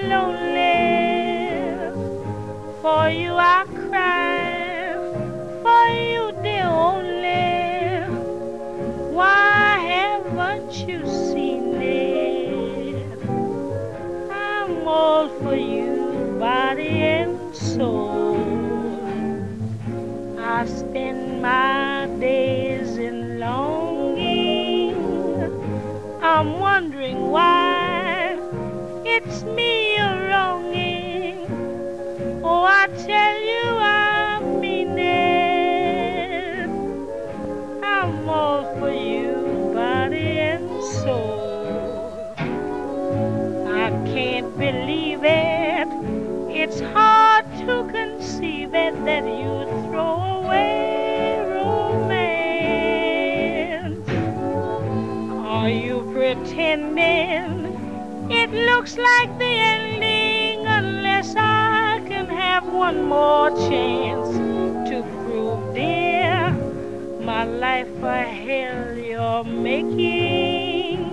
lonely. For you I cry, for you dear only. Why haven't you seen it? I'm all for you, body and soul. I spend my days in longing. I'm wondering why it's me you're wronging. Oh, I tell you I mean it. I'm all for you, body and soul. I can't believe it. It's hard to conceive it that you throw away romance. Are you pretending it looks like the ending unless I can have one more chance to prove, dear, my life a hell you're making?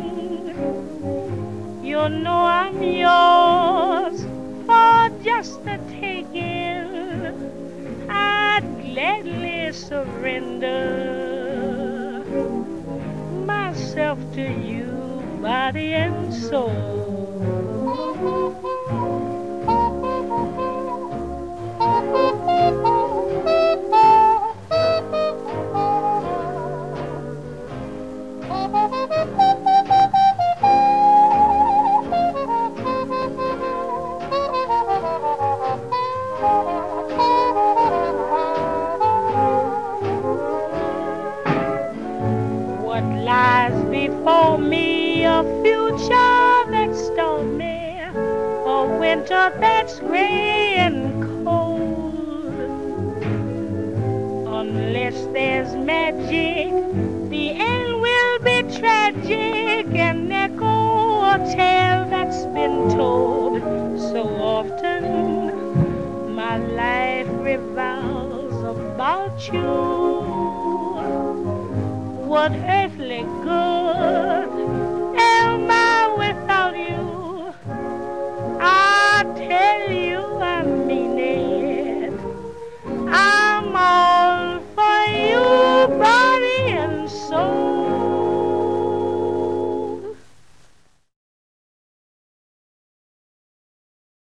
You know I'm yours for just the taking. I'd gladly surrender myself to you, body and soul. What lies before me, a future that's stormy, a winter that's gray and cold. Unless there's magic, the end will be tragic and echo a tale that's been told so often. My life revolves about you